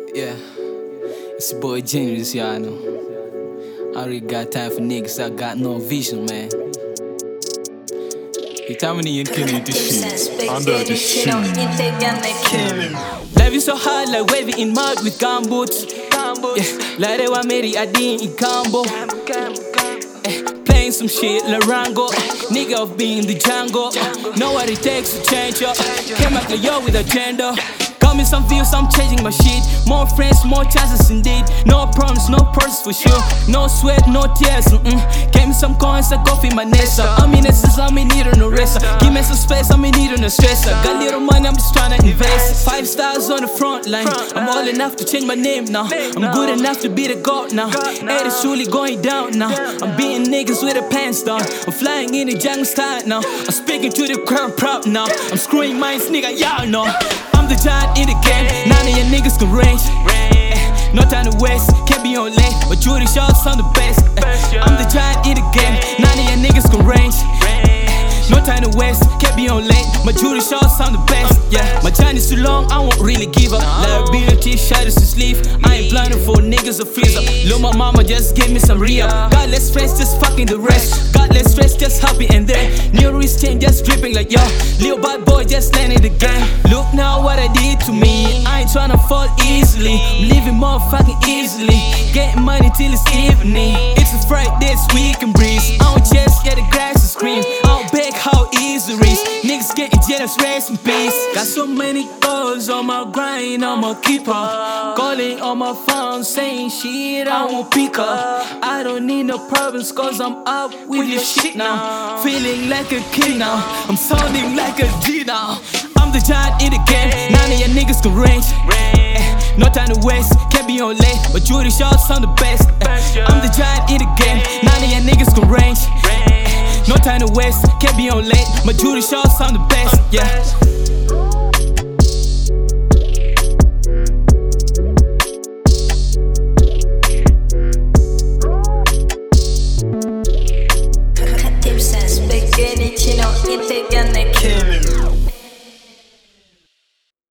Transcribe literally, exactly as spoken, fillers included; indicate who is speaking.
Speaker 1: Yeah, it's your boy Genius, y'all know. I really got time for niggas, I got no vision, man. You tell me you killing this shit.
Speaker 2: Under the shit.
Speaker 1: Life is so hard, like waving in mud with gumboots. Yeah, like they were made I didn't in combo. Eh, playing some shit like Rango. Nigga of being the Django. Know what it takes to change up. Came back like yo with agenda. Got me some views, I'm changing my shit. More friends, more chances indeed. No problems, no purses for sure. No sweat, no tears, mm-mm. Gave me some coins, I go feed my nest up. I'm in essence, I'm in need on a racer. Give me some space, I'm in need on a stressor. Got little money, I'm just trying to invest. Five stars on the front line. I'm all enough to change my name now. I'm good enough to be the god now. Hey, it's truly going down now. I'm beating niggas with the pants down. I'm flying in the jungle style now. I'm speaking to the crowd proud now. I'm screwing minds, nigga, y'all know. I'm the giant in the game, none of your niggas can range. eh, No time to waste, can't be on lane. But Judy shots, I'm the best. eh, I'm the giant in the game, none of your niggas can range. eh, No time to waste, can't be on lane. My Judy shots, I'm the best. Yeah, my journey's too long, I won't really give up. Liability, shadows to sleep. I ain't blinded for niggas or freeze up. Lil' my mama just gave me some re-up. Godless friends, just fucking the rest. Godless stress, just happy and there. New wrist chain, just dripping like yo. Little bad boy, just landing the game. Look now what I did to me. I ain't tryna fall easily. I'm living motherfucking easily. Getting money till it's evening. It's a Friday, this week and breeze. I don't just get the grass to scream. I don't beg how easy it is. Niggas getting jealous, rest in peace. Got so many goals on my grind, I'm a keeper. Calling on my phone, saying shit, I won't pick up. I don't need no problems, cause I'm up with your shit now. Feeling like a king now, I'm sounding like a G now. I'm the giant in the game, none of your niggas can range. eh, No time to waste, can't be on late. But Judy shots, I'm the best. eh, I'm the giant in the game, none of your niggas can range. eh, No time to waste, can't be on late. My Judy shots, I'm the best. Yeah.